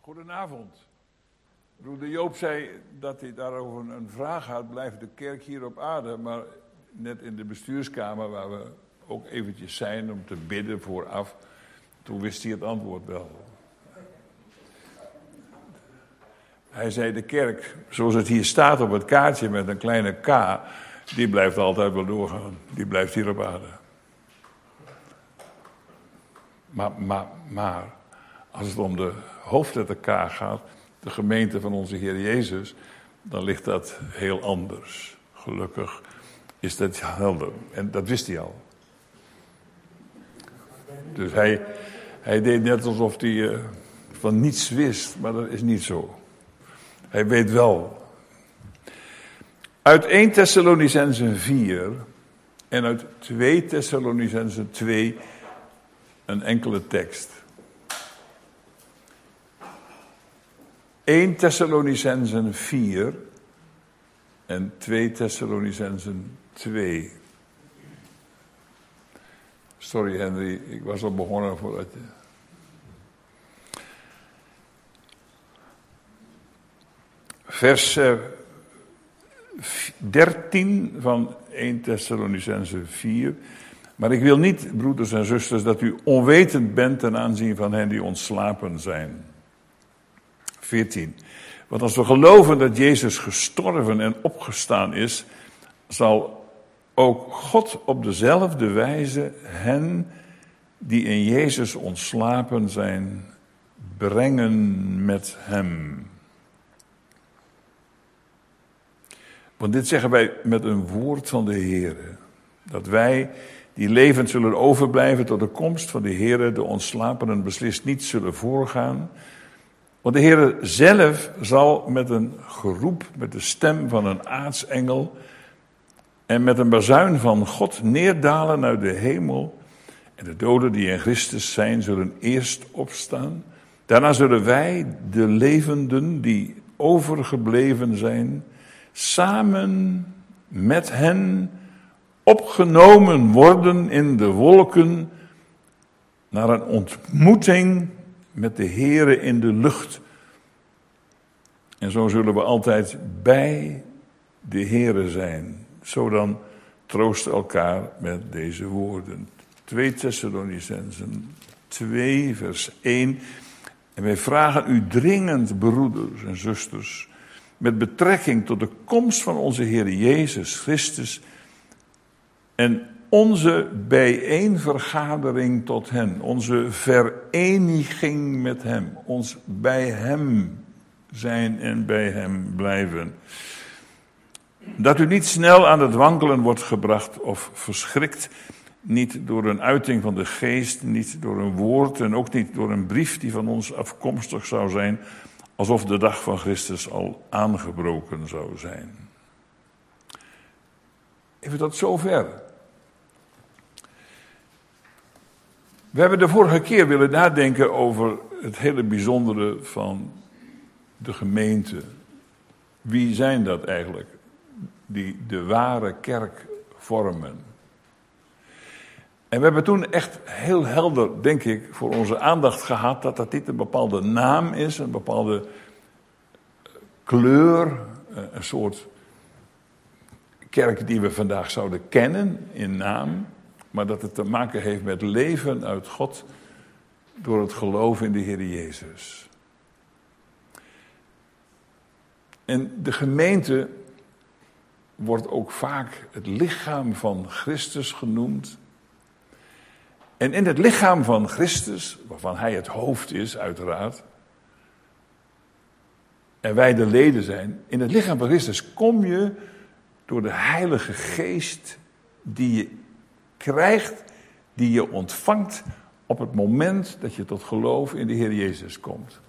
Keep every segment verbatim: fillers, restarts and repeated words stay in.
Goedenavond. Broeder Joop zei dat hij daarover een vraag had. Blijft de kerk hier op aarde? Maar net in de bestuurskamer, waar we ook eventjes zijn om te bidden vooraf, toen wist hij het antwoord wel. Hij zei, de kerk, zoals het hier staat op het kaartje met een kleine K, die blijft altijd wel doorgaan. Die blijft hier op aarde. Maar, maar, maar, als het om de hoofdletter K gaat, de gemeente van onze Heer Jezus, dan ligt dat heel anders. Gelukkig is dat helder. En dat wist hij al. Dus hij, hij deed net alsof hij uh, van niets wist, maar dat is niet zo. Hij weet wel. Uit eerste Thessalonicenzen vier en uit tweede Thessalonicenzen twee een enkele tekst. eerste Thessalonicenzen vier en tweede Thessalonicenzen twee. Sorry Henry, ik was al begonnen voordat je... Vers dertien van eerste Thessalonicenzen vier. Maar ik wil niet, broeders en zusters, dat u onwetend bent ten aanzien van hen die ontslapen zijn. veertien. Want als we geloven dat Jezus gestorven en opgestaan is, zal ook God op dezelfde wijze hen die in Jezus ontslapen zijn, brengen met hem. Want dit zeggen wij met een woord van de Heere. Dat wij die levend zullen overblijven tot de komst van de Heere, de ontslapenen beslist niet zullen voorgaan. Want de Heere zelf zal met een geroep, met de stem van een aartsengel en met een bazuin van God neerdalen uit de hemel. En de doden die in Christus zijn, zullen eerst opstaan. Daarna zullen wij, de levenden die overgebleven zijn, samen met hen opgenomen worden in de wolken naar een ontmoeting met de Heere in de lucht. En zo zullen we altijd bij de Heere zijn. Zo dan troost elkaar met deze woorden. tweede Thessalonicenzen twee vers één. En wij vragen u dringend, broeders en zusters, met betrekking tot de komst van onze Heer Jezus Christus en onze bijeenvergadering tot hen, onze vereniging met hem, ons bij hem zijn en bij hem blijven. Dat u niet snel aan het wankelen wordt gebracht of verschrikt, niet door een uiting van de geest, niet door een woord en ook niet door een brief die van ons afkomstig zou zijn, alsof de dag van Christus al aangebroken zou zijn. Even tot zover. We hebben de vorige keer willen nadenken over het hele bijzondere van de gemeente. Wie zijn dat eigenlijk, die de ware kerk vormen? En we hebben toen echt heel helder, denk ik, voor onze aandacht gehad dat dat niet een bepaalde naam is, een bepaalde kleur, een soort kerk die we vandaag zouden kennen in naam, maar dat het te maken heeft met leven uit God door het geloof in de Heer Jezus. En de gemeente wordt ook vaak het lichaam van Christus genoemd. En in het lichaam van Christus, waarvan hij het hoofd is uiteraard, en wij de leden zijn, in het lichaam van Christus kom je door de Heilige Geest die je krijgt, die je ontvangt op het moment dat je tot geloof in de Heer Jezus komt.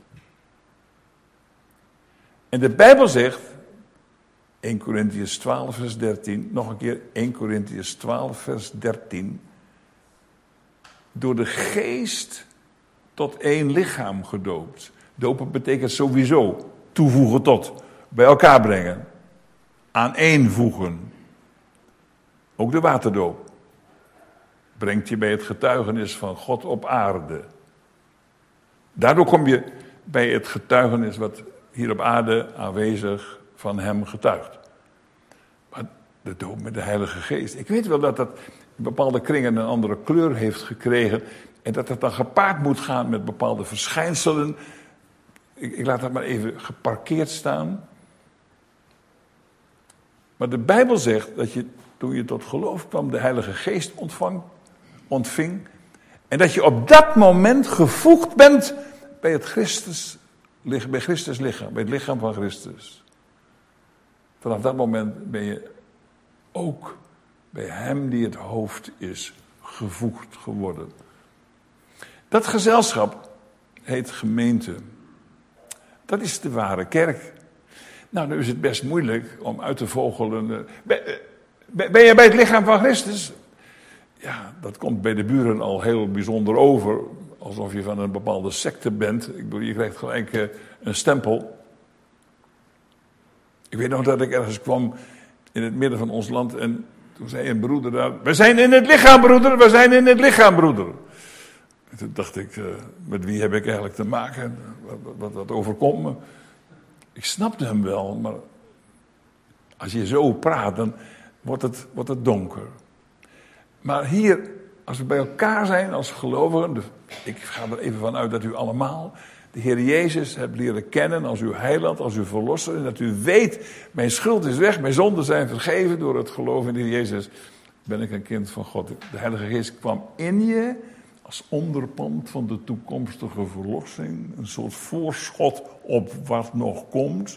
En de Bijbel zegt, eerste Korintiërs twaalf vers dertien, nog een keer eerste Korintiërs twaalf vers dertien, door de Geest tot één lichaam gedoopt. Dopen betekent sowieso toevoegen tot, bij elkaar brengen, aaneenvoegen. Ook de waterdoop brengt je bij het getuigenis van God op aarde. Daardoor kom je bij het getuigenis wat hier op aarde aanwezig van hem getuigt. Maar de doop met de Heilige Geest. Ik weet wel dat dat in bepaalde kringen een andere kleur heeft gekregen. En dat dat dan gepaard moet gaan met bepaalde verschijnselen. Ik, ik laat dat maar even geparkeerd staan. Maar de Bijbel zegt dat je, toen je tot geloof kwam, de Heilige Geest ontvang, ontving. En dat je op dat moment gevoegd bent bij het Christus, bij Christus lichaam, bij het lichaam van Christus. Vanaf dat moment ben je ook bij hem die het hoofd is gevoegd geworden. Dat gezelschap heet gemeente. Dat is de ware kerk. Nou, nu is het best moeilijk om uit te vogelen. Ben, ben je bij het lichaam van Christus? Ja, dat komt bij de buren al heel bijzonder over. Alsof je van een bepaalde secte bent. Ik bedoel, je krijgt gelijk uh, een stempel. Ik weet nog dat ik ergens kwam in het midden van ons land. En toen zei een broeder daar: we zijn in het lichaam, broeder. We zijn in het lichaam, broeder. En toen dacht ik, uh, met wie heb ik eigenlijk te maken? Wat, wat, wat overkomt me? Ik snapte hem wel, maar als je zo praat, dan wordt het, wordt het donker. Maar hier, als we bij elkaar zijn als gelovigen, dus ik ga er even van uit dat u allemaal de Heer Jezus hebt leren kennen als uw heiland, als uw verlosser. En dat u weet, mijn schuld is weg, mijn zonden zijn vergeven door het geloof in de Heer Jezus. Ben ik een kind van God. De Heilige Geest kwam in je als onderpand van de toekomstige verlossing. Een soort voorschot op wat nog komt.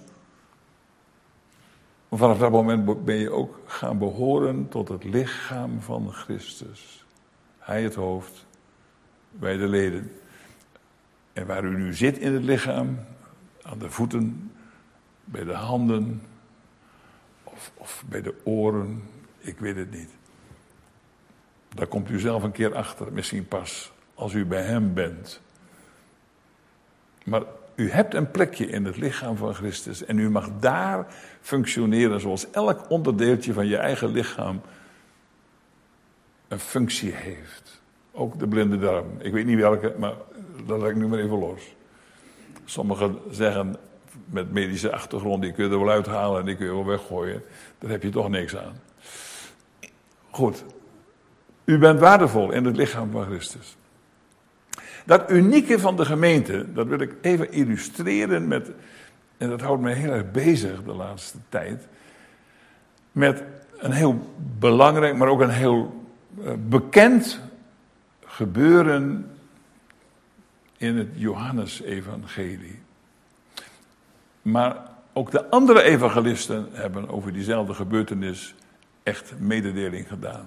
Maar vanaf dat moment ben je ook gaan behoren tot het lichaam van Christus. Hij het hoofd, wij de leden. En waar u nu zit in het lichaam, aan de voeten, bij de handen of, of bij de oren, ik weet het niet. Daar komt u zelf een keer achter, misschien pas als u bij hem bent. Maar u hebt een plekje in het lichaam van Christus en u mag daar functioneren zoals elk onderdeeltje van je eigen lichaam een functie heeft. Ook de blinde darm. Ik weet niet welke, maar dat laat ik nu maar even los. Sommigen zeggen met medische achtergrond, die kun je er wel uithalen en die kun je wel weggooien. Daar heb je toch niks aan. Goed. U bent waardevol in het lichaam van Christus. Dat unieke van de gemeente, dat wil ik even illustreren met, en dat houdt me heel erg bezig de laatste tijd, met een heel belangrijk, maar ook een heel uh, bekend gebeuren in het Johannesevangelie. Maar ook de andere evangelisten hebben over diezelfde gebeurtenis echt mededeling gedaan.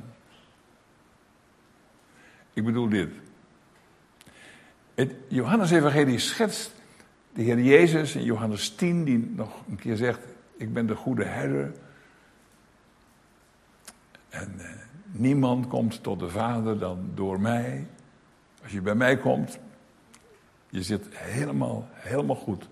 Ik bedoel dit. Het Johannesevangelie schetst de Heer Jezus in Johannes tien, die nog een keer zegt: ik ben de goede herder. En eh, niemand komt tot de Vader dan door mij. Als je bij mij komt, je zit helemaal, helemaal goed.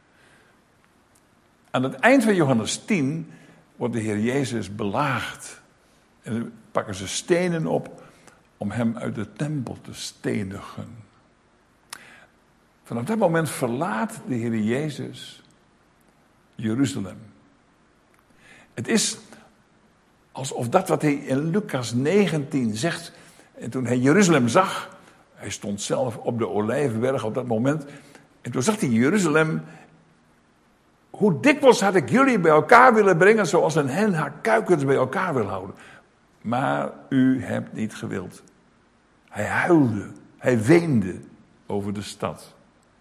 Aan het eind van Johannes tien wordt de Heer Jezus belaagd. En dan pakken ze stenen op om hem uit de tempel te stenigen. Vanaf dat moment verlaat de Heer Jezus Jeruzalem. Het is alsof dat wat hij in Lucas negentien zegt, en toen hij Jeruzalem zag, hij stond zelf op de Olijfberg op dat moment, en toen zag hij Jeruzalem: hoe dikwijls had ik jullie bij elkaar willen brengen, zoals een hen haar kuikens bij elkaar wil houden. Maar u hebt niet gewild. Hij huilde, hij weende over de stad.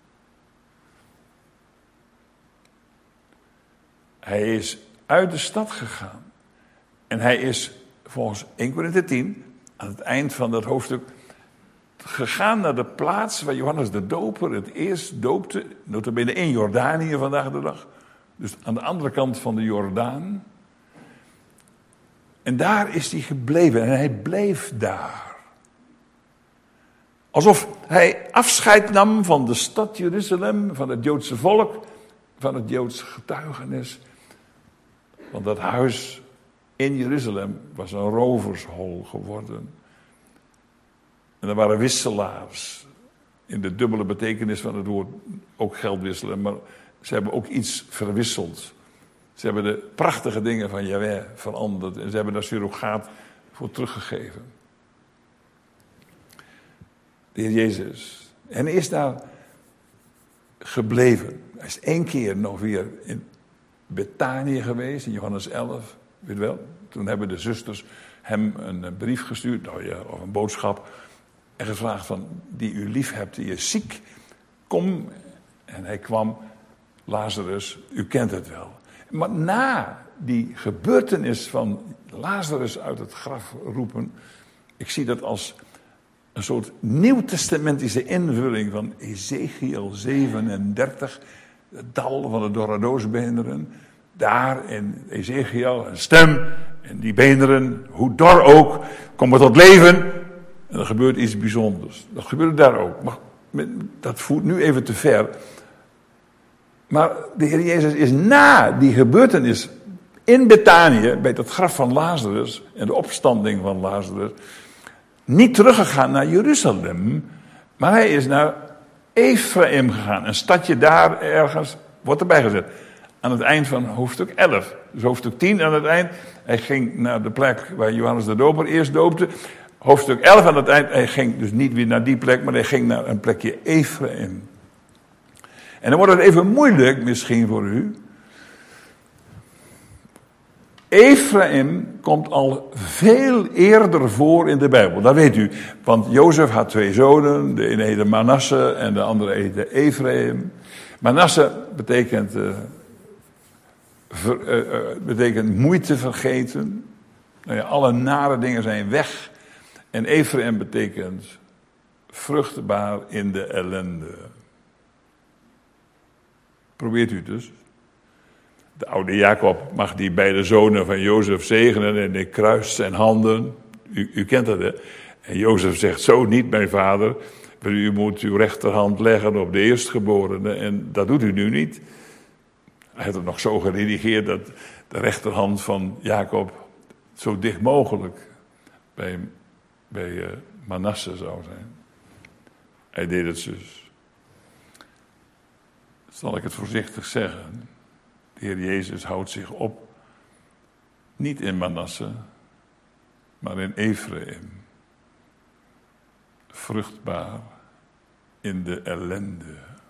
Hij is uit de stad gegaan. En hij is volgens Eerste Korinthe tien, aan het eind van dat hoofdstuk, gegaan naar de plaats waar Johannes de Doper het eerst doopte, nota bene in Jordanië vandaag de dag. Dus aan de andere kant van de Jordaan. En daar is hij gebleven en hij bleef daar. Alsof hij afscheid nam van de stad Jeruzalem, van het Joodse volk, van het Joodse getuigenis. Want dat huis in Jeruzalem was een rovershol geworden. En er waren wisselaars, in de dubbele betekenis van het woord ook geld wisselen, maar ze hebben ook iets verwisseld. Ze hebben de prachtige dingen van Jahweh veranderd en ze hebben daar surrogaat voor teruggegeven. De Heer Jezus. En hij is daar gebleven. Hij is één keer nog weer in Betanië geweest, in Johannes elf, weet je wel. Toen hebben de zusters hem een brief gestuurd, nou ja, of een boodschap, en gevraagd van, die u lief hebt, die is ziek, kom. En hij kwam, Lazarus, u kent het wel. Maar na die gebeurtenis van Lazarus uit het graf roepen, ik zie dat als een soort nieuwtestamentische invulling van Ezekiel zevenendertig, het dal van de dorredoosbeenderen. Daar in Ezekiel een stem en die beenderen, hoe dor ook, komen tot leven. En er gebeurt iets bijzonders. Dat gebeurde daar ook. Maar dat voert nu even te ver. Maar de Heer Jezus is na die gebeurtenis in Betanië, bij het graf van Lazarus en de opstanding van Lazarus, niet teruggegaan naar Jeruzalem, maar hij is naar Ephraim gegaan. Een stadje daar ergens, wordt erbij gezet. Aan het eind van hoofdstuk elf. Dus hoofdstuk tien aan het eind. Hij ging naar de plek waar Johannes de Doper eerst doopte. Hoofdstuk elf aan het eind. Hij ging dus niet weer naar die plek, maar hij ging naar een plekje Ephraim. En dan wordt het even moeilijk misschien voor u. Ephraim komt al veel eerder voor in de Bijbel, dat weet u. Want Jozef had twee zonen, de ene heette Manasse en de andere heette Ephraim. Manasse betekent, uh, ver, uh, uh, betekent moeite vergeten. Nou ja, alle nare dingen zijn weg. En Ephraim betekent vruchtbaar in de ellende. Probeert u het dus. De oude Jacob mag die beide zonen van Jozef zegenen en hij kruist zijn handen. U, u kent dat, hè? En Jozef zegt, zo niet, mijn vader. U moet uw rechterhand leggen op de eerstgeborene. En dat doet u nu niet. Hij had het nog zo geredigeerd dat de rechterhand van Jacob zo dicht mogelijk bij, bij uh, Manasse zou zijn. Hij deed het dus. Zal ik het voorzichtig zeggen? De Heer Jezus houdt zich op, niet in Manasse, maar in Ephraim. Vruchtbaar in de ellende.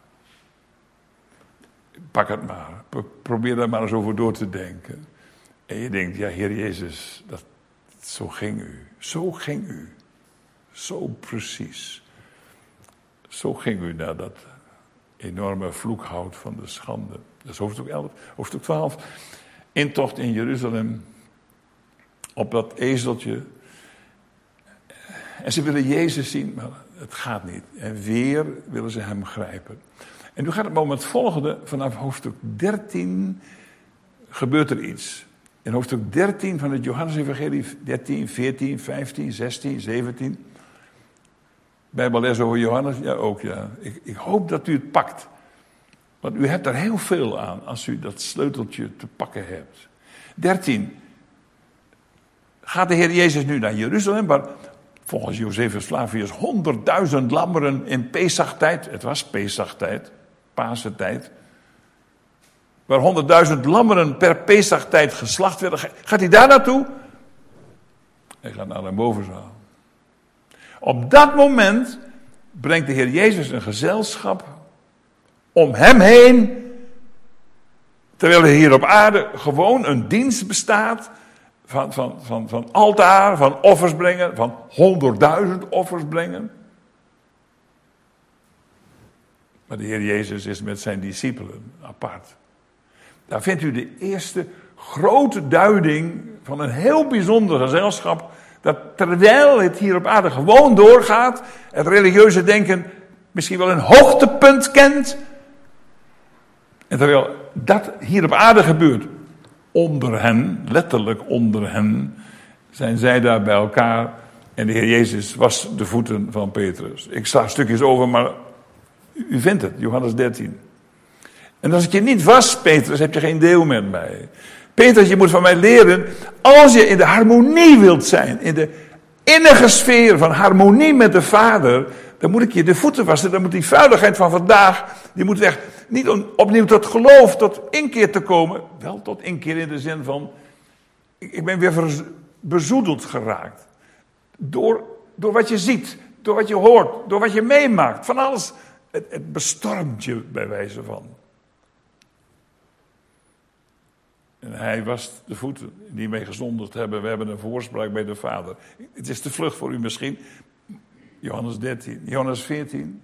Pak het maar, probeer daar maar eens over door te denken. En je denkt, ja, Heer Jezus, dat, zo ging u, zo ging u, zo precies. Zo ging u naar dat enorme vloekhout van de schande. Dat is hoofdstuk elf, hoofdstuk twaalf. Intocht in Jeruzalem. Op dat ezeltje. En ze willen Jezus zien, maar het gaat niet. En weer willen ze hem grijpen. En nu gaat het moment volgende. Vanaf hoofdstuk dertien gebeurt er iets. In hoofdstuk dertien van het Johannes-evangelie. dertien, veertien, vijftien, zestien, zeventien. Bijbelles over Johannes? Ja, ook ja. Ik, ik hoop dat u het pakt. Want u hebt er heel veel aan als u dat sleuteltje te pakken hebt. dertien. Gaat de Heer Jezus nu naar Jeruzalem, waar volgens Josephus Flavius honderdduizend lammeren in Pesachtijd, het was Pesachtijd, Pasentijd, waar honderdduizend lammeren per Pesachtijd geslacht werden. Gaat hij daar naartoe? Hij gaat naar een bovenzaal. Op dat moment brengt de Heer Jezus een gezelschap om hem heen, terwijl er hier op aarde gewoon een dienst bestaat van, van, van, van altaar, van offers brengen, van honderdduizend offers brengen. Maar de Heer Jezus is met zijn discipelen apart. Daar vindt u de eerste grote duiding van een heel bijzonder gezelschap, dat terwijl het hier op aarde gewoon doorgaat, het religieuze denken misschien wel een hoogtepunt kent. En terwijl dat hier op aarde gebeurt, onder hen, letterlijk onder hen, zijn zij daar bij elkaar. En de Heer Jezus was de voeten van Petrus. Ik sla stukjes over, maar u vindt het, Johannes dertien. En als ik je niet was, Petrus, heb je geen deel met mij. Petrus, je moet van mij leren, als je in de harmonie wilt zijn, in de innige sfeer van harmonie met de Vader, dan moet ik je de voeten wassen. Dan moet die vuiligheid van vandaag, die moet weg. Niet om opnieuw tot geloof, tot inkeer te komen. Wel tot inkeer in de zin van, ik ben weer bezoedeld geraakt. Door, door wat je ziet, door wat je hoort, door wat je meemaakt. Van alles. Het, het bestormt je bij wijze van. En hij wast de voeten die mee gezondigd hebben. We hebben een voorspraak bij de Vader. Het is te vlug voor u misschien. Johannes dertien, Johannes veertien.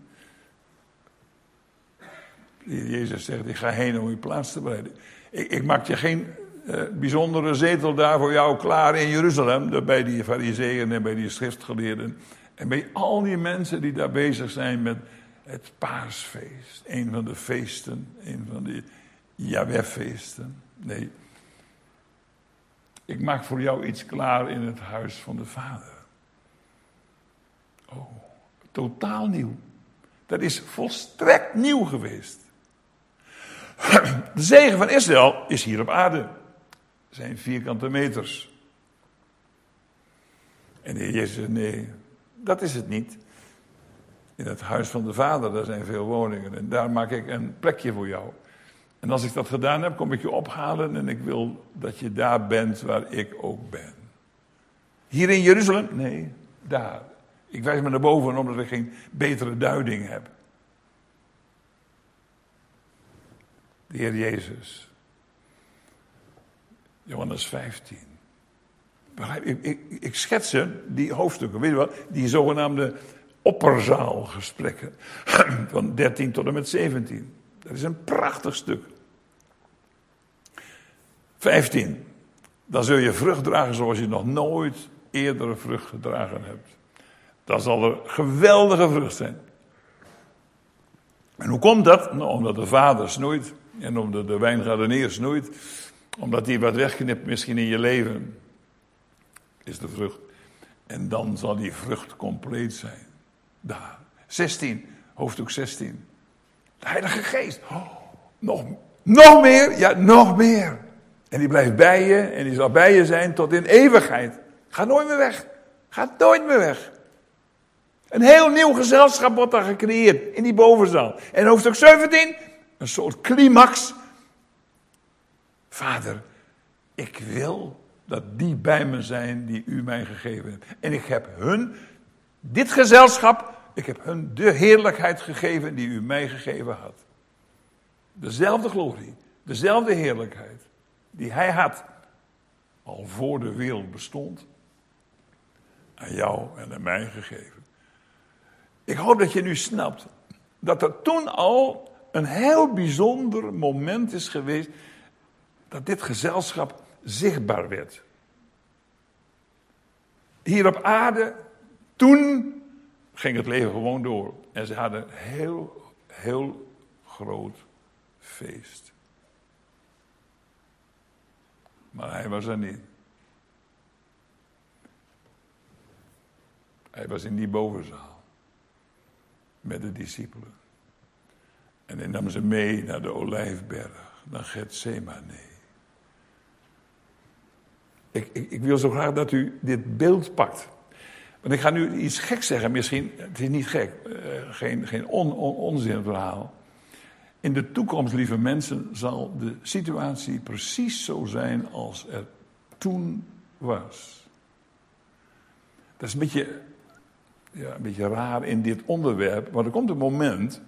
Jezus zegt, ik ga heen om uw plaats te bereiden. Ik, ik maak je geen uh, bijzondere zetel daar voor jou klaar in Jeruzalem. Bij die farizeeën en bij die schriftgeleerden. En bij al die mensen die daar bezig zijn met het paasfeest. Een van de feesten, een van de Jahweh-feesten. Nee. Ik maak voor jou iets klaar in het huis van de Vader. Oh, totaal nieuw. Dat is volstrekt nieuw geweest. De zegen van Israël is hier op aarde. Dat zijn vierkante meters. En de Heer Jezus zegt, nee, dat is het niet. In het huis van de Vader, daar zijn veel woningen. En daar maak ik een plekje voor jou. En als ik dat gedaan heb, kom ik je ophalen. En ik wil dat je daar bent waar ik ook ben. Hier in Jeruzalem? Nee, daar. Ik wijs me naar boven omdat ik geen betere duiding heb. De Heer Jezus. Johannes vijftien. Ik, ik, ik schets ze, die hoofdstukken, weet je wel, die zogenaamde opperzaalgesprekken. Van dertien tot en met zeventien. Dat is een prachtig stuk. vijftien. Dan zul je vrucht dragen zoals je nog nooit eerder vrucht gedragen hebt. Dat zal er geweldige vrucht zijn. En hoe komt dat? Nou, omdat de vader snoeit. En omdat de wijngaardenier snoeit. Omdat hij wat wegknipt misschien in je leven. Is de vrucht. En dan zal die vrucht compleet zijn. Daar. zestien. Hoofdstuk zestien. De Heilige Geest. Oh, nog, nog meer? Ja, nog meer. En die blijft bij je. En die zal bij je zijn tot in eeuwigheid. Gaat nooit meer weg. Gaat nooit meer weg. Een heel nieuw gezelschap wordt daar gecreëerd. In die bovenzaal. En hoofdstuk zeventien. Een soort climax. Vader, ik wil dat die bij me zijn die u mij gegeven hebt. En ik heb hun, dit gezelschap, ik heb hun de heerlijkheid gegeven die u mij gegeven had. Dezelfde glorie, dezelfde heerlijkheid die hij had, al voor de wereld bestond, aan jou en aan mij gegeven. Ik hoop dat je nu snapt dat er toen al een heel bijzonder moment is geweest dat dit gezelschap zichtbaar werd. Hier op aarde, toen ging het leven gewoon door. En ze hadden een heel, heel groot feest. Maar hij was er niet. Hij was in die bovenzaal. Met de discipelen. En hij nam ze mee naar de Olijfberg. Naar Getsemane. Ik, ik, ik wil zo graag dat u dit beeld pakt. Want ik ga nu iets geks zeggen, misschien, het is niet gek, uh, geen, geen on, on, onzinverhaal. In de toekomst, lieve mensen, zal de situatie precies zo zijn als er toen was. Dat is een beetje, ja, een beetje raar in dit onderwerp, maar er komt een moment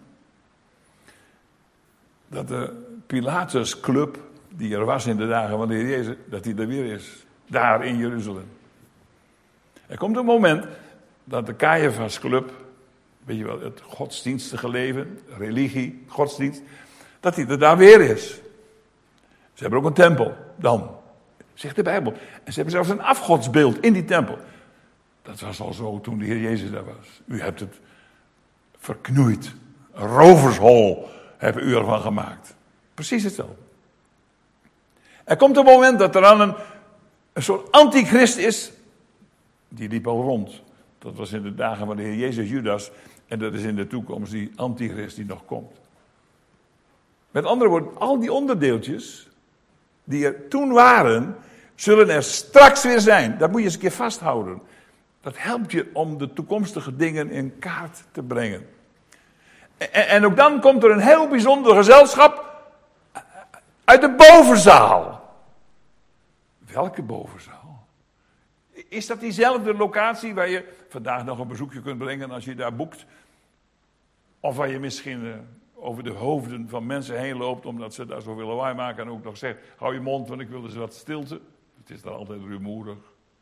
dat de Pilatusclub, die er was in de dagen van de Heer Jezus, dat die er weer is. Daar in Jeruzalem. Er komt een moment dat de Caiaphasclub, weet je wel, het godsdienstige leven, religie, godsdienst, dat die er daar weer is. Ze hebben ook een tempel, dan, zegt de Bijbel. En ze hebben zelfs een afgodsbeeld in die tempel. Dat was al zo toen de Heer Jezus daar was. U hebt het verknoeid. Een rovershol hebben u ervan gemaakt. Precies hetzelfde. Er komt een moment dat er dan een Een soort antichrist is, die liep al rond. Dat was in de dagen van de Heer Jezus Judas. En dat is in de toekomst die antichrist die nog komt. Met andere woorden, al die onderdeeltjes die er toen waren, zullen er straks weer zijn. Dat moet je eens een keer vasthouden. Dat helpt je om de toekomstige dingen in kaart te brengen. En, en ook dan komt er een heel bijzonder gezelschap uit de bovenzaal. Welke bovenzaal? Is dat diezelfde locatie waar je vandaag nog een bezoekje kunt brengen als je daar boekt? Of waar je misschien uh, over de hoofden van mensen heen loopt omdat ze daar zoveel lawaai maken en ook nog zegt, hou je mond, want ik wil dus wat stilte. Het is daar altijd rumoerig.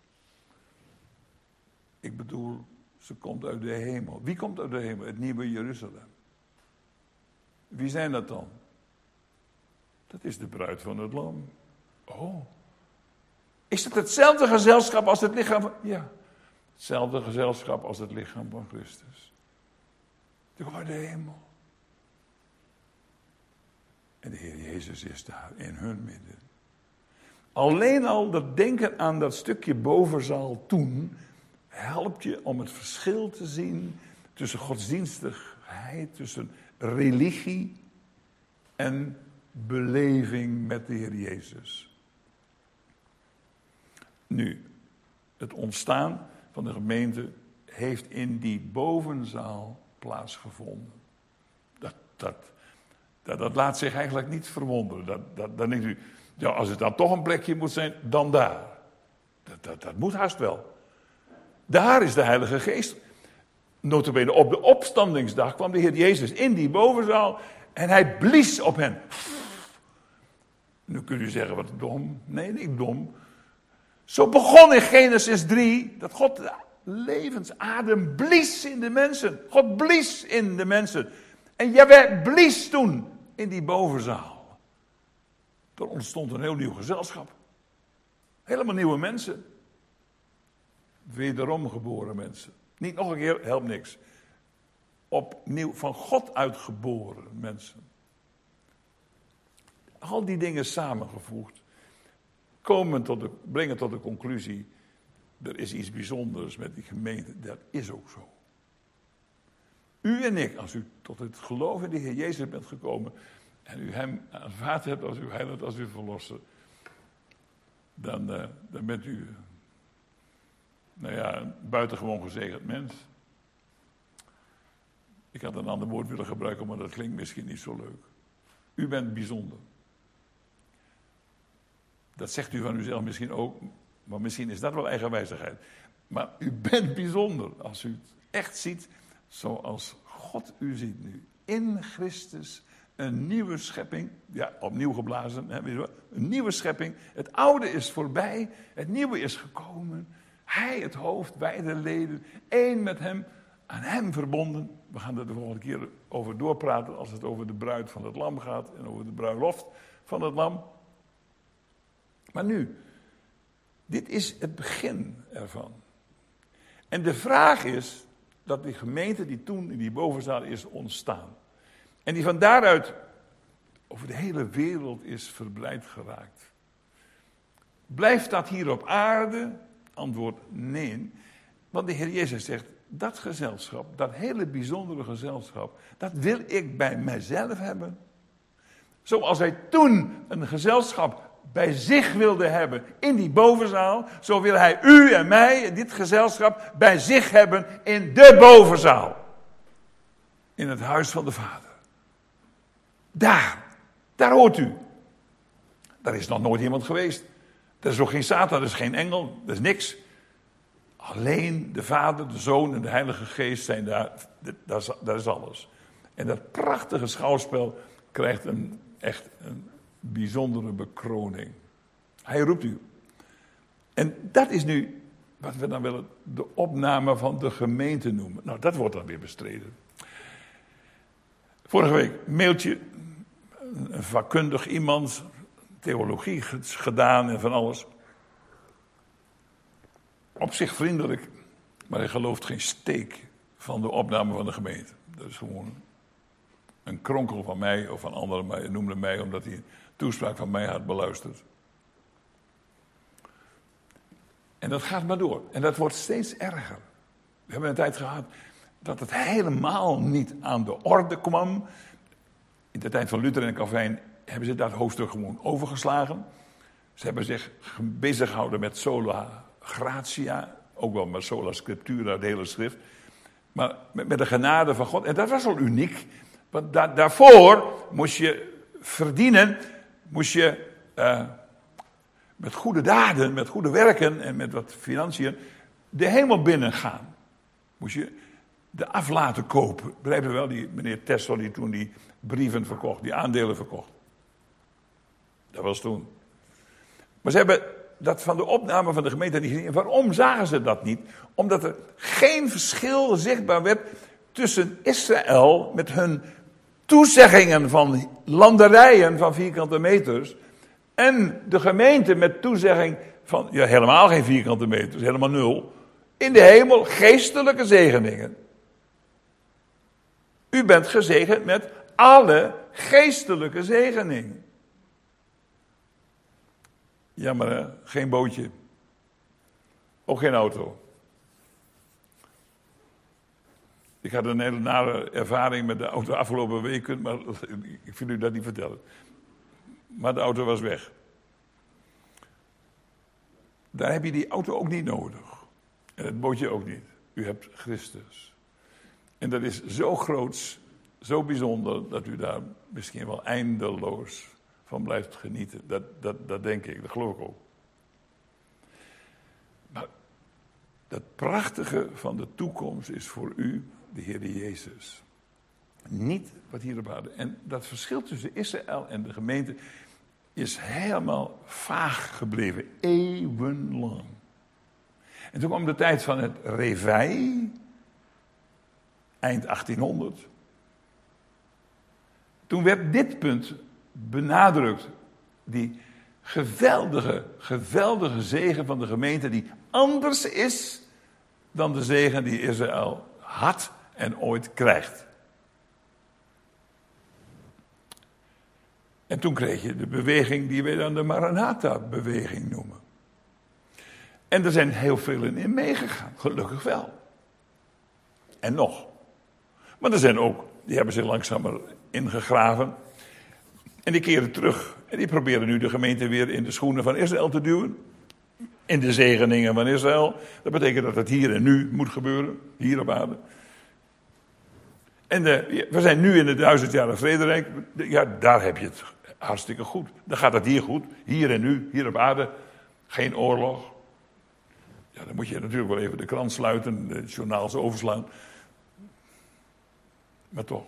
Ik bedoel, ze komt uit de hemel. Wie komt uit de hemel? Het nieuwe Jeruzalem. Wie zijn dat dan? Dat is de bruid van het lam. Oh. Is het hetzelfde gezelschap als het lichaam van... Ja, hetzelfde gezelschap als het lichaam van Christus. Die komt uit de hemel. En de Heer Jezus is daar in hun midden. Alleen al dat denken aan dat stukje bovenzaal toen helpt je om het verschil te zien tussen godsdienstigheid, tussen religie en beleving met de Heer Jezus. Nu, het ontstaan van de gemeente heeft in die bovenzaal plaatsgevonden. Dat, dat, dat, dat laat zich eigenlijk niet verwonderen. Dat, dat, dan denkt u, ja, als het dan toch een plekje moet zijn, dan daar. Dat, dat, dat moet haast wel. Daar is de Heilige Geest. Nota bene, op de opstandingsdag kwam de Heer Jezus in die bovenzaal en hij blies op hen. Nu kunt u zeggen, wat dom. Nee, niet dom. Zo begon in Genesis drie dat God de levensadem blies in de mensen. God blies in de mensen. En Jahweh blies toen in die bovenzaal. Er ontstond een heel nieuw gezelschap. Helemaal nieuwe mensen. Wederom geboren mensen. Niet nog een keer, helpt niks. Opnieuw van God uitgeboren mensen. Al die dingen samengevoegd komen tot de, brengen tot de conclusie, er is iets bijzonders met die gemeente. Dat is ook zo. U en ik, als u tot het geloof in de Heer Jezus bent gekomen en u hem aanvaard hebt als uw heiland, als uw verlosser, dan, uh, dan bent u, uh, nou ja, een buitengewoon gezegend mens. Ik had een ander woord willen gebruiken, maar dat klinkt misschien niet zo leuk. U bent bijzonder. Dat zegt u van uzelf misschien ook, maar misschien is dat wel eigenwijzigheid. Maar u bent bijzonder als u het echt ziet zoals God u ziet nu. In Christus een nieuwe schepping, ja, opnieuw geblazen, hè, weet je wel, een nieuwe schepping. Het oude is voorbij, het nieuwe is gekomen. Hij, het hoofd, wij de leden, één met hem, aan hem verbonden. We gaan er de volgende keer over doorpraten als het over de bruid van het lam gaat en over de bruiloft van het lam. Maar nu, dit is het begin ervan. En de vraag is dat die gemeente die toen in die bovenzaal is ontstaan, en die van daaruit over de hele wereld is verbreid geraakt. Blijft dat hier op aarde? Antwoord nee. Want de Heer Jezus zegt, dat gezelschap, dat hele bijzondere gezelschap, dat wil ik bij mijzelf hebben. Zoals hij toen een gezelschap bij zich wilde hebben in die bovenzaal, zo wil hij u en mij, dit gezelschap, bij zich hebben in de bovenzaal. In het huis van de Vader. Daar, daar hoort u. Daar is nog nooit iemand geweest. Er is ook geen Satan, er is geen engel, er is niks. Alleen de Vader, de Zoon en de Heilige Geest zijn daar, dat is, dat is alles. En dat prachtige schouwspel krijgt een, echt een bijzondere bekroning. Hij roept u. En dat is nu wat we dan willen de opname van de gemeente noemen. Nou, dat wordt dan weer bestreden. Vorige week mailtje, een vakkundig iemand, theologie gedaan en van alles. Op zich vriendelijk, maar hij gelooft geen steek van de opname van de gemeente. Dat is gewoon een kronkel van mij of van anderen, maar hij noemde mij omdat hij een toespraak van mij had beluisterd. En dat gaat maar door. En dat wordt steeds erger. We hebben een tijd gehad dat het helemaal niet aan de orde kwam. In de tijd van Luther en Calvijn hebben ze dat hoofdstuk gewoon overgeslagen. Ze hebben zich bezig gehouden met sola gratia, ook wel maar sola scriptura, het hele schrift. Maar met, met de genade van God. En dat was al uniek. Want da, daarvoor moest je verdienen, moest je uh, met goede daden, met goede werken en met wat financiën de hemel binnengaan. Moest je de af laten kopen. Begrijp je wel, die meneer Tesla die toen die brieven verkocht, die aandelen verkocht. Dat was toen. Maar ze hebben dat van de opname van de gemeente niet gezien. En waarom zagen ze dat niet? Omdat er geen verschil zichtbaar werd tussen Israël met hun toezeggingen van landerijen van vierkante meters en de gemeente met toezegging van, ja, helemaal geen vierkante meters, helemaal nul. In de hemel geestelijke zegeningen. U bent gezegend met alle geestelijke zegeningen. Jammer hè, geen bootje. Ook geen auto. Ik had een hele nare ervaring met de auto afgelopen weken, maar ik wil u dat niet vertellen. Maar de auto was weg. Daar heb je die auto ook niet nodig. En het bootje ook niet. U hebt Christus. En dat is zo groots, zo bijzonder, dat u daar misschien wel eindeloos van blijft genieten. Dat, dat, dat denk ik, dat geloof ik ook. Maar dat prachtige van de toekomst is voor u de Heer Jezus. Niet wat hier op aarde. En dat verschil tussen Israël en de gemeente is helemaal vaag gebleven, eeuwenlang. En toen kwam de tijd van het Réveil, eind achttienhonderd. Toen werd dit punt benadrukt, die geweldige, geweldige zegen van de gemeente, die anders is dan de zegen die Israël had en ooit krijgt. En toen kreeg je de beweging die wij dan de Maranatha-beweging noemen. En er zijn heel velen in meegegaan, gelukkig wel. En nog. Maar er zijn ook, die hebben zich langzamer ingegraven. En die keren terug. En die proberen nu de gemeente weer in de schoenen van Israël te duwen. In de zegeningen van Israël. Dat betekent dat het hier en nu moet gebeuren. Hier op aarde. En de, we zijn nu in het duizendjarige vrederijk. Ja, daar heb je het hartstikke goed. Dan gaat het hier goed. Hier en nu, hier op aarde. Geen oorlog. Ja, dan moet je natuurlijk wel even de krant sluiten. De journaals overslaan. Maar toch.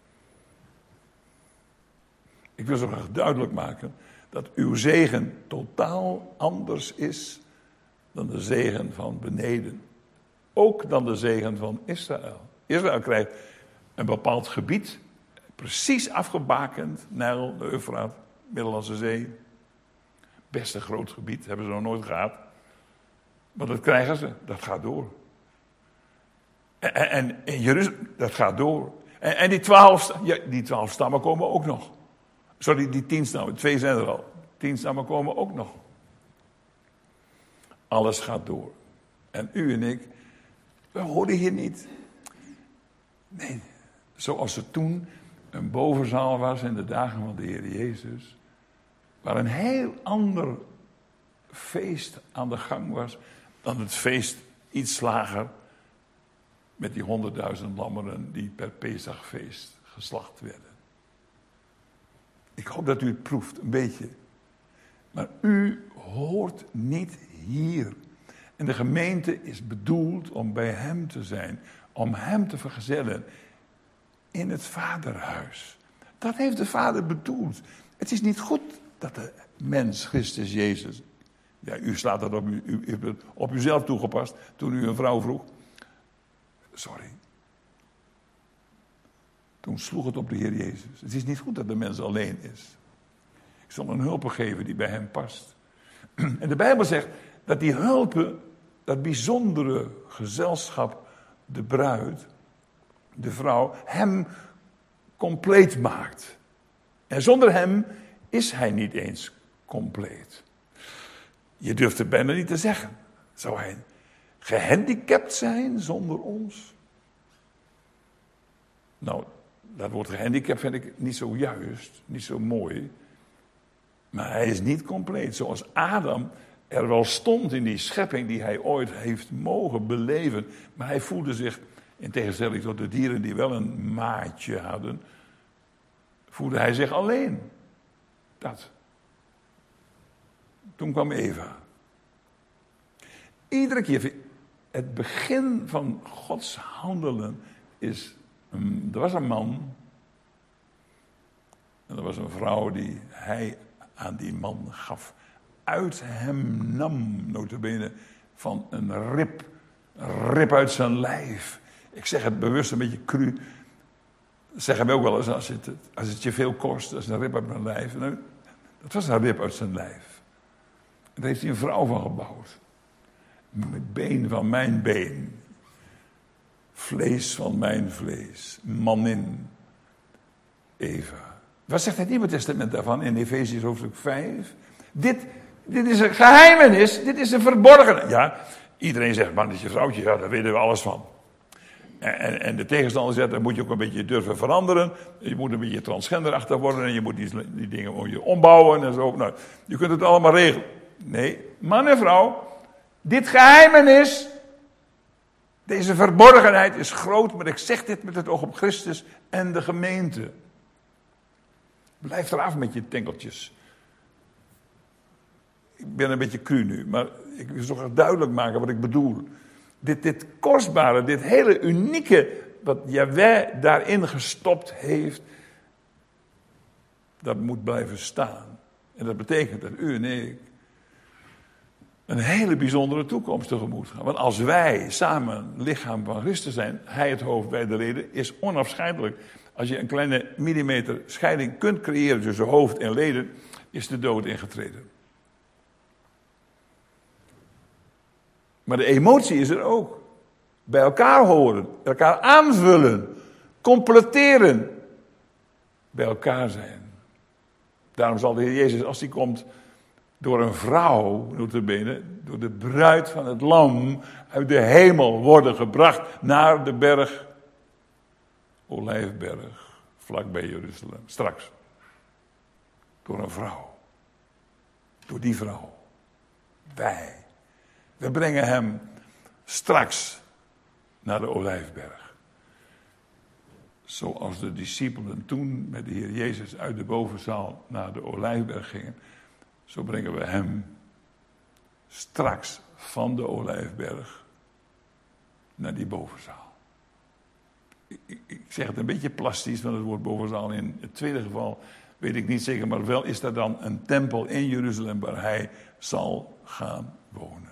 Ik wil zo graag duidelijk maken dat uw zegen totaal anders is dan de zegen van beneden. Ook dan de zegen van Israël. Israël krijgt een bepaald gebied, precies afgebakend, Nijl, de Eufraat, Middellandse Zee. Best een groot gebied, hebben ze nog nooit gehad. Maar dat krijgen ze, dat gaat door. En, en, en Jeruzalem, dat gaat door. En, en die, twaalf, ja, die twaalf stammen komen ook nog. Sorry, die tien stammen, twee zijn er al. Tien stammen komen ook nog. Alles gaat door. En u en ik, we horen hier niet. Nee, zoals er toen een bovenzaal was in de dagen van de Heer Jezus, waar een heel ander feest aan de gang was dan het feest iets lager met die honderdduizend lammeren die per Pesachfeest geslacht werden. Ik hoop dat u het proeft, een beetje. Maar u hoort niet hier. En de gemeente is bedoeld om bij hem te zijn, om hem te vergezellen in het vaderhuis. Dat heeft de Vader bedoeld. Het is niet goed dat de mens, Christus Jezus, ja, u slaat dat op, u, u, u, op uzelf toegepast toen u een vrouw vroeg. Sorry. Toen sloeg het op de Heer Jezus. Het is niet goed dat de mens alleen is. Ik zal een hulp geven die bij hem past. En de Bijbel zegt dat die hulpen, dat bijzondere gezelschap, de bruid, de vrouw, hem compleet maakt. En zonder hem is hij niet eens compleet. Je durft het bijna niet te zeggen. Zou hij gehandicapt zijn zonder ons? Nou, dat woord gehandicapt vind ik niet zo juist, niet zo mooi. Maar hij is niet compleet. Zoals Adam er wel stond in die schepping die hij ooit heeft mogen beleven. Maar hij voelde zich, in tegenstelling tot de dieren die wel een maatje hadden, voelde hij zich alleen. Dat. Toen kwam Eva. Iedere keer, het begin van Gods handelen is, een, er was een man en er was een vrouw die hij aan die man gaf. Uit hem nam, nota bene, van een rib, een rib uit zijn lijf. Ik zeg het bewust een beetje cru. Zeggen we ook wel eens, als het, als het je veel kost, dat is een rib uit mijn lijf. Nou, dat was een rib uit zijn lijf. En daar heeft hij een vrouw van gebouwd. Been van mijn been. Vlees van mijn vlees. Manin. Eva. Wat zegt het Nieuwe Testament daarvan in Efesiërs hoofdstuk vijf? Dit, dit is een geheimenis. Dit is een verborgen. Ja, iedereen zegt, man, dit is je vrouwtje. Ja, daar weten we alles van. En, en de tegenstander zegt, dan moet je ook een beetje durven veranderen. Je moet een beetje transgenderachtig worden. En je moet die, die dingen moet je ombouwen en zo. Nou, je kunt het allemaal regelen. Nee, man en vrouw. Dit geheimenis. Deze verborgenheid is groot. Maar ik zeg dit met het oog op Christus en de gemeente. Blijf eraf met je tenkeltjes. Ik ben een beetje cru nu. Maar ik wil zo graag duidelijk maken wat ik bedoel. Dit, dit kostbare, dit hele unieke, wat Jahweh daarin gestopt heeft, dat moet blijven staan. En dat betekent dat u en ik een hele bijzondere toekomst tegemoet gaan. Want als wij samen lichaam van Christus zijn, hij het hoofd, wij de leden, is onafscheidelijk. Als je een kleine millimeter scheiding kunt creëren tussen hoofd en leden, is de dood ingetreden. Maar de emotie is er ook. Bij elkaar horen, elkaar aanvullen, completeren, bij elkaar zijn. Daarom zal de Heer Jezus, als hij komt, door een vrouw, notabene, door de bruid van het lam, uit de hemel worden gebracht naar de berg, Olijfberg, vlakbij Jeruzalem, straks. Door een vrouw. Door die vrouw. Wij. We brengen hem straks naar de Olijfberg. Zoals de discipelen toen met de Heer Jezus uit de bovenzaal naar de Olijfberg gingen. Zo brengen we hem straks van de Olijfberg naar die bovenzaal. Ik, ik zeg het een beetje plastisch van het woord bovenzaal. In het tweede geval weet ik niet zeker, maar wel is er dan een tempel in Jeruzalem waar hij zal gaan wonen.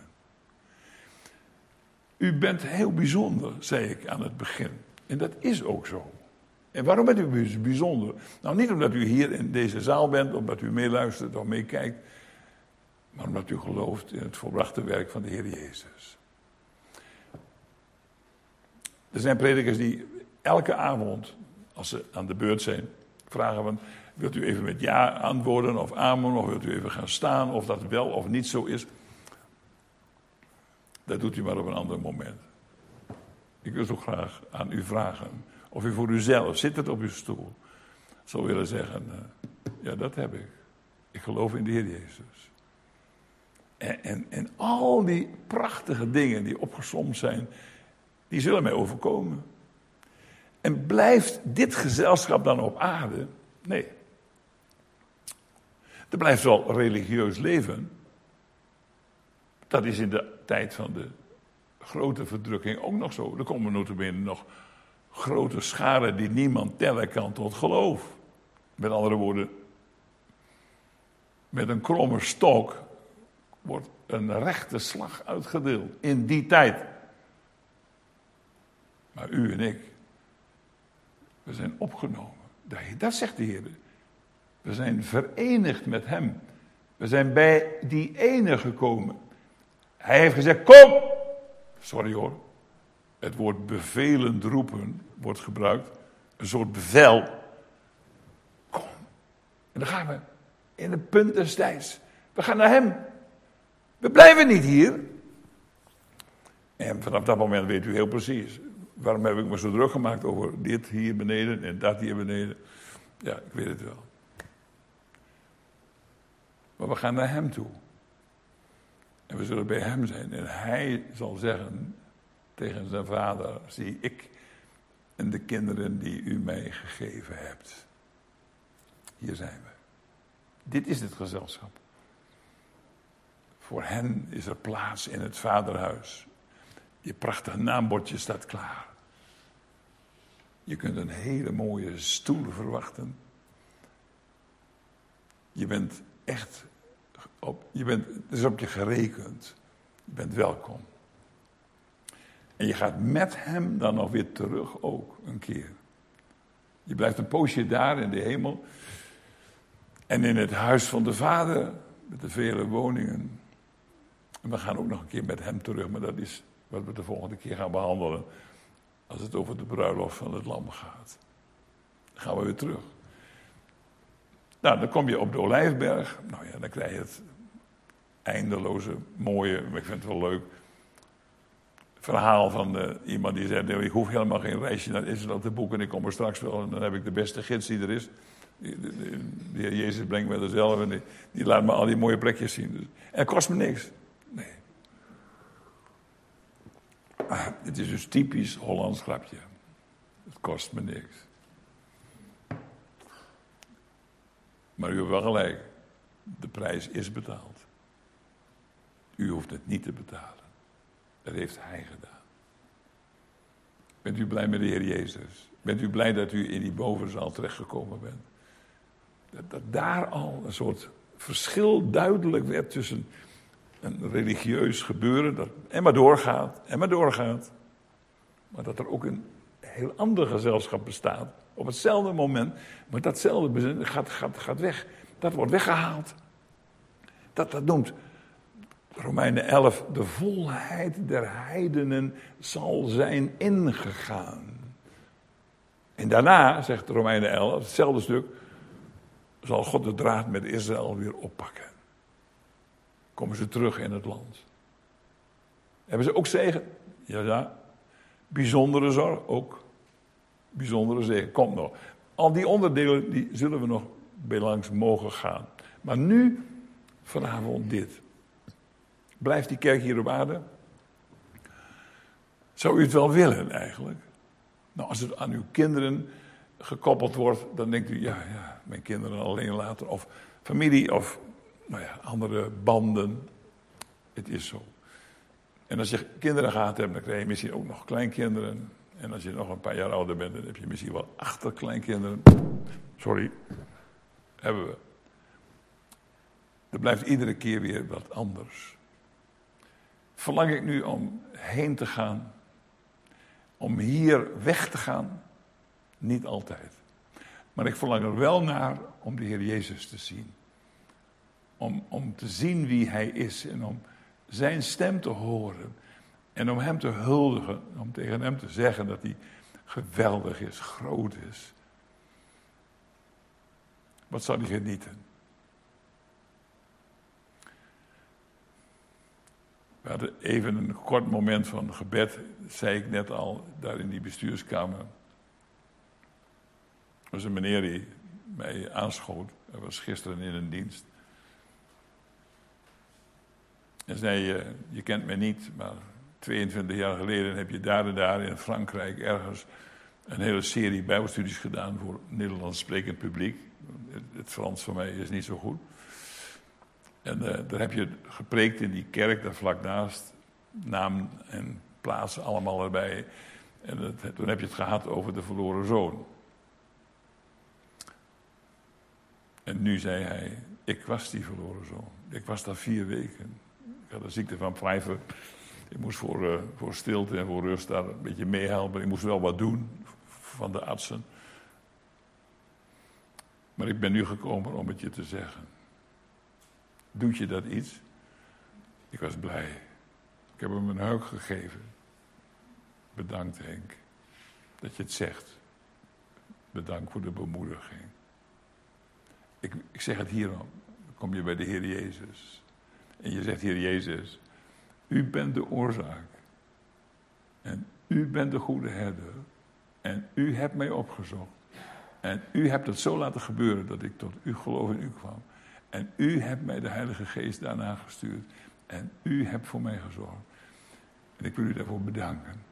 U bent heel bijzonder, zei ik aan het begin. En dat is ook zo. En waarom bent u bijzonder? Nou, niet omdat u hier in deze zaal bent, omdat u meeluistert of meekijkt, maar omdat u gelooft in het volbrachte werk van de Heer Jezus. Er zijn predikers die elke avond, als ze aan de beurt zijn, vragen van, wilt u even met ja antwoorden of amen, of wilt u even gaan staan, of dat wel of niet zo is. Dat doet u maar op een ander moment. Ik wil zo graag aan u vragen of u voor uzelf, zittend op uw stoel, zou willen zeggen, uh, ja, dat heb ik. Ik geloof in de Heer Jezus. En, en, en al die prachtige dingen die opgesomd zijn, die zullen mij overkomen. En blijft dit gezelschap dan op aarde? Nee. Er blijft wel religieus leven. Dat is in de tijd van de grote verdrukking ook nog zo. Er komen notabene nog grote scharen die niemand tellen kan tot geloof. Met andere woorden, met een kromme stok wordt een rechte slag uitgedeeld in die tijd. Maar u en ik, we zijn opgenomen. Dat zegt de Heer. We zijn verenigd met hem. We zijn bij die ene gekomen. Hij heeft gezegd, kom! Sorry hoor. Het woord bevelend roepen wordt gebruikt. Een soort bevel. Kom. En dan gaan we. In het punt des tijds. We gaan naar hem. We blijven niet hier. En vanaf dat moment weet u heel precies. Waarom heb ik me zo druk gemaakt over dit hier beneden en dat hier beneden. Ja, ik weet het wel. Maar we gaan naar hem toe. En we zullen bij hem zijn. En hij zal zeggen tegen zijn vader, zie ik en de kinderen die u mij gegeven hebt. Hier zijn we. Dit is het gezelschap. Voor hen is er plaats in het vaderhuis. Je prachtig naambordje staat klaar. Je kunt een hele mooie stoel verwachten. Je bent echt op, je bent, het is op je gerekend. Je bent welkom. En je gaat met hem dan nog weer terug ook een keer. Je blijft een poosje daar in de hemel. En in het huis van de Vader, met de vele woningen. En we gaan ook nog een keer met hem terug, maar dat is wat we de volgende keer gaan behandelen. Als het over de bruiloft van het lam gaat. Dan gaan we weer terug. Nou, dan kom je op de Olijfberg. Nou ja, dan krijg je het eindeloze, mooie, maar ik vind het wel leuk, verhaal van uh, iemand die zei, ik hoef helemaal geen reisje naar Israël te boeken, ik kom er straks wel en dan heb ik de beste gids die er is. De, de, de, de heer Jezus brengt me er zelf en die, die laat me al die mooie plekjes zien. Dus, en het kost me niks. Nee. Ah, het is dus typisch Hollands grapje. Het kost me niks. Maar u hebt wel gelijk. De prijs is betaald. U hoeft het niet te betalen. Dat heeft hij gedaan. Bent u blij met de Heer Jezus? Bent u blij dat u in die bovenzaal terechtgekomen bent? Dat, dat daar al een soort verschil duidelijk werd tussen een religieus gebeuren dat en maar doorgaat, en maar doorgaat. Maar dat er ook een heel ander gezelschap bestaat op hetzelfde moment. Maar datzelfde bezin gaat, gaat, gaat weg. Dat wordt weggehaald. Dat, dat noemt Romeinen elf, de volheid der heidenen zal zijn ingegaan. En daarna, zegt Romeinen elf, hetzelfde stuk, zal God de draad met Israël weer oppakken. Komen ze terug in het land. Hebben ze ook zegen? Ja, ja. Bijzondere zorg, ook. Bijzondere zegen, komt nog. Al die onderdelen, die zullen we nog bij langs mogen gaan. Maar nu, vanavond dit. Blijft die kerk hier op aarde? Zou u het wel willen eigenlijk? Nou, als het aan uw kinderen gekoppeld wordt, dan denkt u, ja, ja, mijn kinderen alleen later. Of familie, of nou ja, andere banden. Het is zo. En als je kinderen gehad hebt, dan krijg je misschien ook nog kleinkinderen. En als je nog een paar jaar ouder bent, dan heb je misschien wel achterkleinkinderen. Sorry, hebben we. Er blijft iedere keer weer wat anders. Verlang ik nu om heen te gaan, om hier weg te gaan? Niet altijd. Maar ik verlang er wel naar om de Heer Jezus te zien. Om, om te zien wie Hij is en om zijn stem te horen. En om Hem te huldigen, om tegen Hem te zeggen dat Hij geweldig is, groot is. Wat zal Hij genieten? We hadden even een kort moment van gebed, dat zei ik net al, daar in die bestuurskamer. Er was een meneer die mij aanschoot, hij was gisteren in een dienst. En zei, je, je kent mij niet, maar tweeëntwintig jaar geleden heb je daar en daar in Frankrijk ergens een hele serie bijbelstudies gedaan voor Nederlands sprekend publiek. Het Frans van mij is niet zo goed. En uh, daar heb je gepreekt in die kerk, daar vlak naast, naam en plaats allemaal erbij. En het, toen heb je het gehad over de verloren zoon. En nu zei hij, ik was die verloren zoon. Ik was daar vier weken. Ik had de ziekte van Pfeiffer. Ik moest voor, uh, voor stilte en voor rust daar een beetje meehelpen. Ik moest wel wat doen van de artsen. Maar ik ben nu gekomen om het je te zeggen. Doet je dat iets? Ik was blij. Ik heb hem een heuk gegeven. Bedankt, Henk, dat je het zegt. Bedankt voor de bemoediging. Ik, ik zeg het hierom. Dan kom je bij de Heer Jezus. En je zegt, Heer Jezus, u bent de oorzaak. En u bent de goede herder. En u hebt mij opgezocht. En u hebt het zo laten gebeuren dat ik tot uw geloof in u kwam. En u hebt mij de Heilige Geest daarna gestuurd. En u hebt voor mij gezorgd. En ik wil u daarvoor bedanken.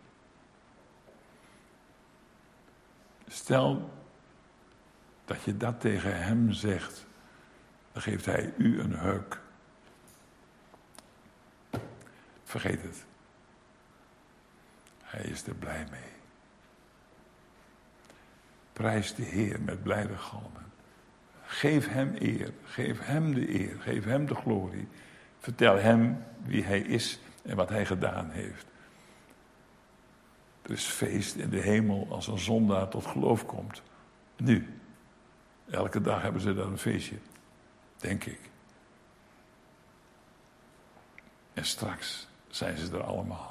Stel dat je dat tegen hem zegt, dan geeft hij u een hug. Vergeet het. Hij is er blij mee. Prijs de Heer met blijde galmen. Geef hem eer. Geef hem de eer. Geef hem de glorie. Vertel hem wie hij is en wat hij gedaan heeft. Er is feest in de hemel als een zondaar tot geloof komt. Nu. Elke dag hebben ze daar een feestje. Denk ik. En straks zijn ze er allemaal.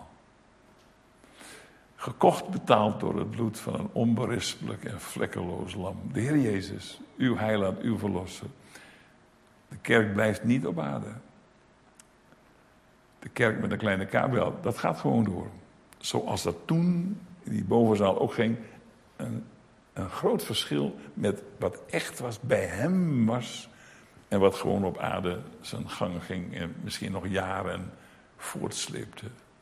Gekocht, betaald door het bloed van een onberispelijk en vlekkeloos lam. De Heer Jezus, uw heiland, uw verlosser. De kerk blijft niet op aarde. De kerk met een kleine kabel, dat gaat gewoon door. Zoals dat toen in die bovenzaal ook ging. Een, een groot verschil met wat echt was, bij hem was. En wat gewoon op aarde zijn gang ging en misschien nog jaren voortsleepte.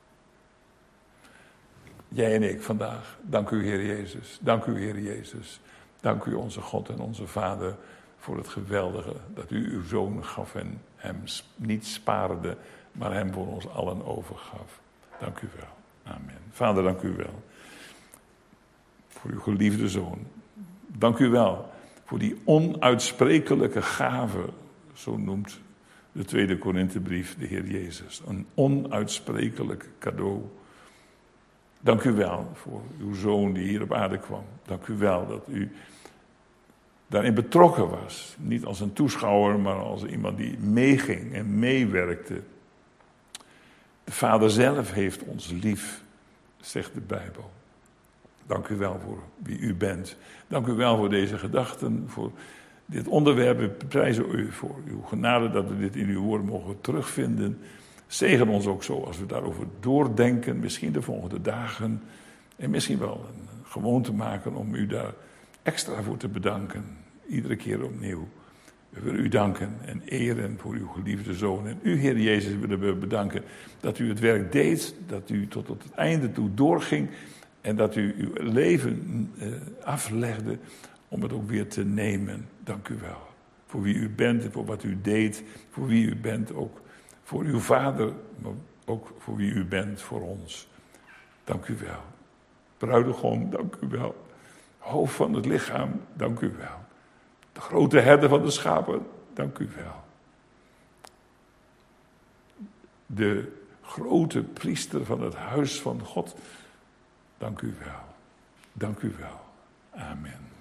Jij en ik vandaag, dank u Heer Jezus, dank u Heer Jezus. Dank u onze God en onze Vader voor het geweldige dat u uw Zoon gaf en hem niet spaarde, maar hem voor ons allen overgaf. Dank u wel. Amen. Vader, dank u wel voor uw geliefde Zoon. Dank u wel voor die onuitsprekelijke gave, zo noemt de tweede Korinthebrief de Heer Jezus. Een onuitsprekelijk cadeau. Dank u wel voor uw Zoon die hier op aarde kwam. Dank u wel dat u daarin betrokken was. Niet als een toeschouwer, maar als iemand die meeging en meewerkte. De Vader zelf heeft ons lief, zegt de Bijbel. Dank u wel voor wie u bent. Dank u wel voor deze gedachten, voor dit onderwerp. We prijzen u voor uw genade dat we dit in uw woord mogen terugvinden. Zegen ons ook zo als we daarover doordenken, misschien de volgende dagen. En misschien wel een gewoonte maken om u daar extra voor te bedanken. Iedere keer opnieuw. We willen u danken en eren voor uw geliefde Zoon. En u, Heer Jezus, willen we bedanken dat u het werk deed. Dat u tot op het einde toe doorging. En dat u uw leven uh, aflegde om het ook weer te nemen. Dank u wel. Voor wie u bent en voor wat u deed. Voor wie u bent ook. Voor uw Vader, maar ook voor wie u bent voor ons. Dank u wel. Bruidegom, dank u wel. Hoofd van het lichaam, dank u wel. De grote herder van de schapen, dank u wel. De grote priester van het huis van God, dank u wel. Dank u wel. Amen.